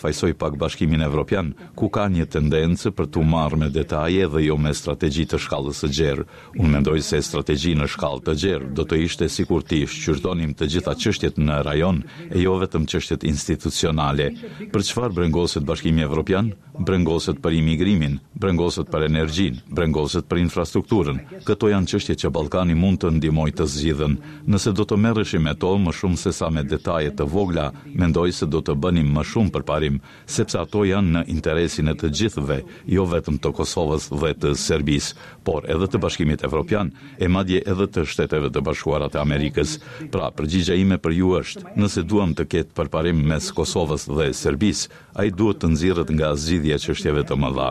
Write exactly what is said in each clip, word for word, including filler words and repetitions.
fajsoj pak Bashkimin Evropian, ku ka një tendencë për t'u marrë me detaje dhe jo me strategji të shkallës së gjerë. Unë mendoj se strategji në shkallë të gjerë do të ishte sikur t'i shqyrtonim të gjitha çështjet në rajon e jo vetëm çështjet institucionale. Për çfarë brengoset Bashkimi Evropian? Brengoset për imigrimin, brengoset për energjinë, brengoset për infrastrukturën. Këto janë çështje që Ballkani mund të ndihmojë të zgjidhen. Nëse do të merreshim me to më shumë se sa me detaje të vogla, mendoj se do të bënim më shumë përparim, sepse ato janë në interesin e të gjithëve, jo vetëm të Kosovës dhe të Serbisë, por edhe të Bashkimit Evropian, e madje edhe të Shteteve të Bashkuara të Amerikës. Pra, përgjigjja ime për ju është, nëse duam të ketë përparim mes Kosovës dhe Serbisë, ai duhet të nxirret nga zgjidhja e çështjeve të mëdha.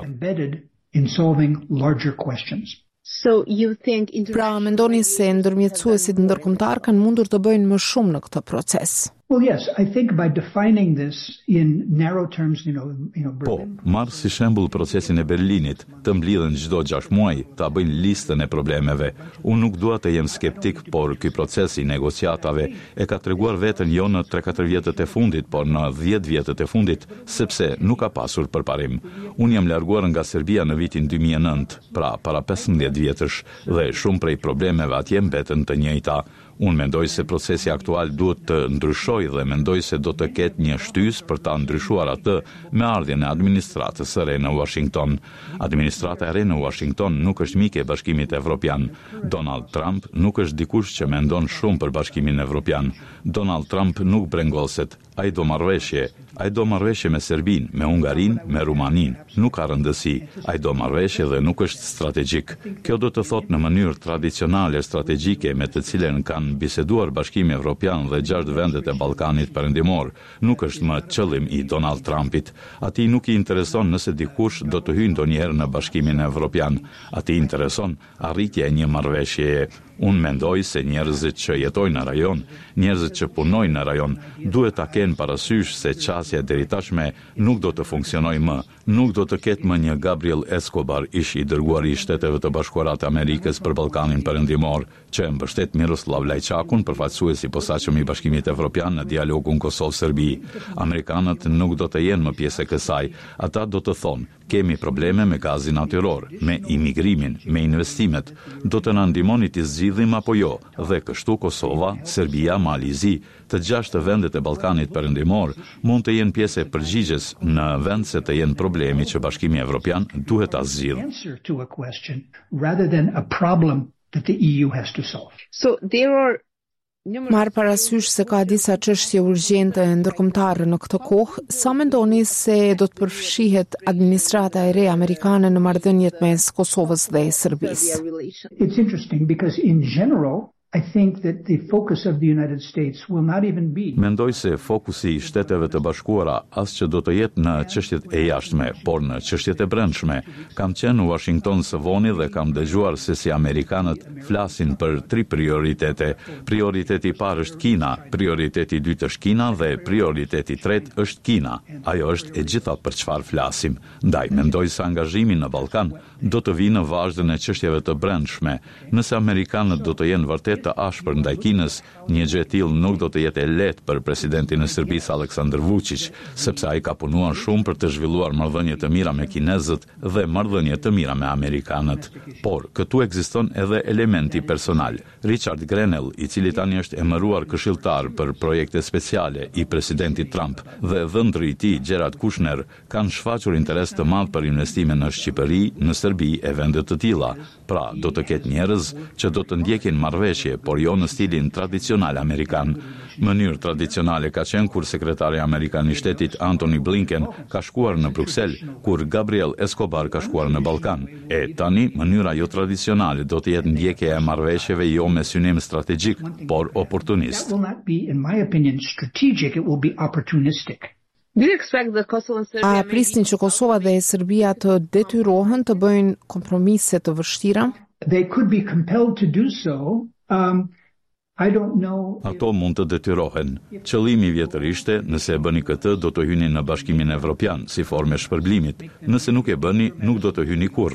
So you think Pra, mendoni se ndërmjetësuesit ndërkombëtar kanë mundur të bëjnë më shumë në këtë proces? Well, yes, I think by defining this in narrow terms, you know, you know, Po, Berlin. marr si shembull procesin e Berlinit, të mblidhen çdo gjashtë muaj, ta bëjnë listën e problemeve. Unë nuk dua të jem skeptik, por ky proces i negociatave e ka treguar veten jo në tre katër vjetët e fundit, por në dhjetë vjetët e fundit, sepse nuk ka pasur përparim. Unë jam larguar nga Serbia në vitin dy mijë e nëntë, pra para pesëmbëdhjetë vjetësh, dhe shumë prej problemeve atje mbeten të njëjta. Unë mendoj se procesi aktual duhet të ndryshojë dhe mendoj se do të ketë një shtys për ta ndryshuar atë me ardhjen e administratës së re në Washington. Administrata e re në Washington nuk është mike e Bashkimit Evropian. Donald Trump nuk është dikush që mendon shumë për Bashkimin Evropian. Donald Trump nuk brengoset, ai do marrëveshje, ai do marrëveshje me Serbinë, me Hungarinë, me Rumaninë. Nuk ka rëndësi, ai do marrëveshje dhe nuk është strategjik. Kjo do të thotë në mënyrë tradicionale strategjike me të cilën kanë biseduar Bashkimi Evropian dhe gjashtë vendet e Ballkanit Perëndimor, nuk është më qëllim i Donald Trumpit. Atij nuk i intereson nëse dikush do të hyjë ndonjëherë në Bashkimin Evropian. Atij intereson arritja e një marrëveshjeje. Unë mendoj se njerëzit që jetojnë në rajon, njerëzit që punojnë në rajon, duhet ta kenë parasysh se qasja deri tashme nuk do të funksionojë më. Nuk do të ketë më një Gabriel Escobar, ish i dërguari i Shteteve të Bashkuara të Amerikës për Ballkanin Perëndimor, që e mbështet Miroslav Lajçakun, përfaqësuesi i posaçëm i Bashkimit Evropian në dialogun Kosovë-Serbi. Amerikanët nuk do të jenë më pjesë e kësaj. Ata do të thonë, kemi probleme me gazin natyror, me imigrimin, me investimet. Do të na ndihmoni të zgjidhim apo jo? Dhe kështu Kosova, Serbia, Malizi, të gjashtë vendet e Ballkanit Perëndimor mund të jenë pjesë e përgjigjes në vend se të jenë problemi që Bashkimi Evropian duhet ta zgjidhë. Answer to a question rather than a problem that the E U has to solve. so there are Marr parasysh se ka disa çështje urgjente ndërkombëtare në këtë kohë, sa mendoni se do të përfshihet administrata e re amerikane në marrëdhëniet mes Kosovës dhe Serbisë? their relation. It's interesting because in general, I think that the focus of the United States will not even be Mendoj se fokusi i Shteteve të Bashkuara as që do të jetë në çështjet e jashtme, por në çështjet e brendshme. Kam qenë në Washington së voni dhe kam dëgjuar se si amerikanët flasin për tri prioritete. Prioriteti i parë është Kina, prioriteti i dytë është Kina dhe prioriteti i tretë është Kina. Ajo është e gjitha për çfarë flasim. Ndaj mendoj se angazhimi në Ballkan do të vinë në vazhdën e çështjeve të brendshme. Nëse amerikanët do të jenë vërtet të ashpër ndaj Kinës, një gjë e tillë nuk do të jetë e lehtë për presidentin e Serbisë Aleksandar Vučić, sepse ai ka punuar shumë për të zhvilluar marrëdhënie të mira me kinezët dhe marrëdhënie të mira me amerikanët. Por këtu ekziston edhe elementi personal. Richard Grenell, i cili tani është emëruar këshilltar për projekte speciale i presidentit Trump, dhe dhëndri i tij Jared Kushner, kanë shfaqur interes të madh për investime në Shqipëri, në Serbi e vende të tilla. Pra, do të ketë njerëz që do të ndjekin marrëveshje, por jo në stilin tradicional amerikan. Mënyrë tradicionale ka qenë kur sekretari amerikan i shtetit Antony Blinken ka shkuar në Bruksel, kur Gabriel Escobar ka shkuar në Ballkan. E tani, mënyra jo tradicionale do të jetë ndjekja e marrëveshjeve jo me synim strategjik, por oportunist. That will not be, in my opinion, strategic, it will be opportunistic. Do you expect the Kosovo and Serbia A pristin që Kosova dhe Serbia të detyrohen të bëjnë kompromise të vështira? They could be compelled to do so. Um, I don't know. Ato mund të detyrohen. Qëllimi vjetër ishte, nëse e bëni këtë, do të hyni në Bashkimin Evropian, si formë e shpërblimit. Nëse nuk e bëni, nuk do të hyni kurrë.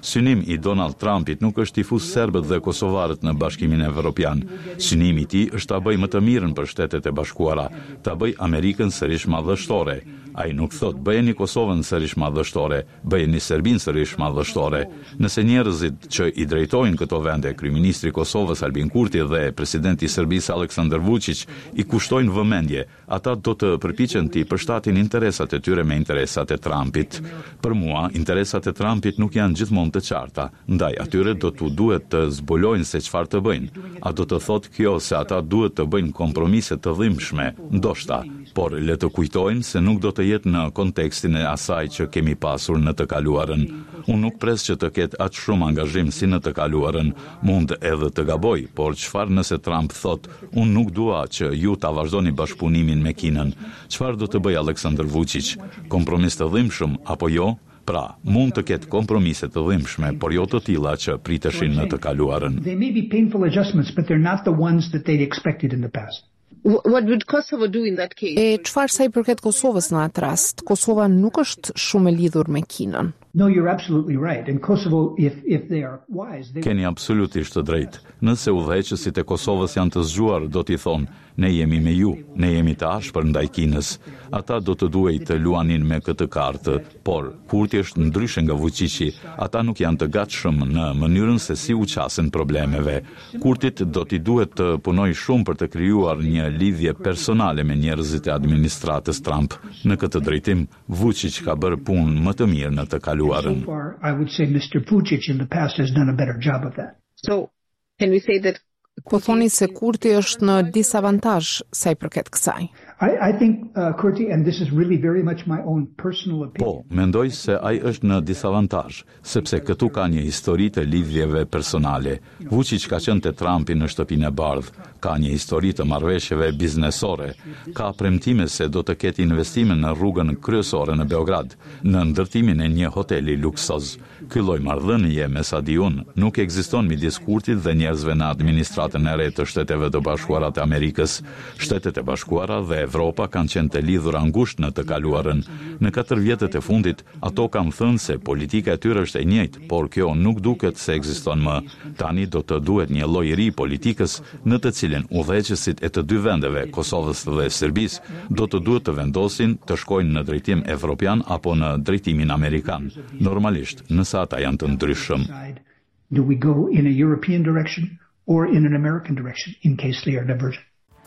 Synim i Donald Trumpit nuk është tifuz serbët dhe kosovarët në Bashkimin Evropian. Synimi i tij është ta bëjë më të mirën për Shtetet e Bashkuara, ta bëjë Amerikën sërish madhështore. Ai nuk thot bëjeni Kosovën sërish madhështore, bëjeni Serbinë sërish madhështore. Nëse njerëzit që i drejtojnë këto vende, kryeministri i Kosovës Albin Kurti dhe presidenti i Serbisë Aleksandar Vučić i kushtojnë vëmendje, ata do të përpiqen të përshtatin interesat e tyre me interesat e Trumpit. Për mua, interesat e Trumpit nuk janë gjithmonë të qarta, ndaj atyre do t'u duhet të zbulojnë se çfarë të bëjnë. A do të thotë kjo se ata duhet të bëjnë kompromise të dhimbshme? Ndoshta, por le të kujtojnë se nuk do të jetë në kontekstin e asaj që kemi pasur në të kaluarën. Unë nuk pres që të ketë aq shumë angazhim si në të kaluarën, mund edhe të gaboj, por çfarë nëse Trump thot, unë nuk dua që ju ta vazhdoni bashkëpunimin me Kinën? Çfarë do të bëj Aleksandar Vučić? Kompromis të dhimbshëm apo jo? Pra, mund të ketë kompromise të dhimbshme, por jo të tilla që priteshin në të kaluarën. They may be painful adjustments, but they're not the ones that they'd expected in the past. What would Kosovo do in that case? E çfarë sa i përket Kosovës në atë rast? Kosova nuk është shumë e lidhur me Kinën. No, you're absolutely right. And Kosovo, if if they are wise, they Keni absolutisht të drejtë. Nëse udhëheqësit e Kosovës janë të zgjuar, do t'i thonë, ne jemi me ju, ne jemi të ashpër ndaj Kinës. Ata do të duhej të luanin me këtë kartë, por Kurti është ndryshe nga Vučići, ata nuk janë të gatshëm në mënyrën se si u qasin problemeve. Kurtit do t'i duhet të punoj shumë për të krijuar një lidhje personale me njerëzit e administratës Trump. Në këtë drejtim, Vučić ka bërë punë më të mirë në të kaluarën. so far, I would say Mister Vučić in the past has done a better job of that. So, can we say that Po thoni se Kurti është në disavantazh sa i përket kësaj. I, I think uh, Kurti, and this is really very much my own personal opinion. Po, mendoj se ai është në disavantazh, sepse këtu ka një histori të lidhjeve personale. Vučić ka qenë te Trumpi në shtëpinë e bardhë, ka një histori të marrëveshjeve biznesore, ka premtime se do të ketë investime në rrugën kryesore në Beograd, në ndërtimin e një hoteli luksoz. Ky lloj marrëdhënie, me sa di unë, nuk ekziston midis Kurtit dhe njerëzve në administratën e re të Shteteve të Bashkuara të Amerikës. Shtetet e Bashkuara dhe Evropa kanë qenë të lidhura ngushtë në të kaluarën. Në katër vjetët e fundit, ato kanë thënë se politika e tyre është e njëjtë, por kjo nuk duket se ekziston më. Tani do të duhet një lloj i ri politikës në të cilën udhëheqësit e të dy vendeve, Kosovës dhe Serbisë, do të duhet të vendosin të shkojnë në drejtim evropian apo në drejtimin amerikan. Normalisht, nëse ata janë të ndryshëm. Do we go in a European direction or in an American direction in case they are divergent?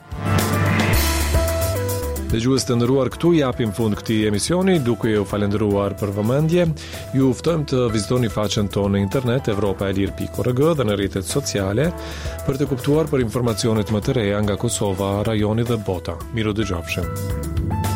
Dëgjues të nderuar, këtu japim fund këtij emisioni, duke ju falendëruar për vëmendje. Ju ftojmë të vizitoni faqen tonë në internet europa e lir pikë org dhe në rrjetet sociale për të kuptuar për informacionet më të reja nga Kosova, rajoni dhe bota. Miru dëgjofshim.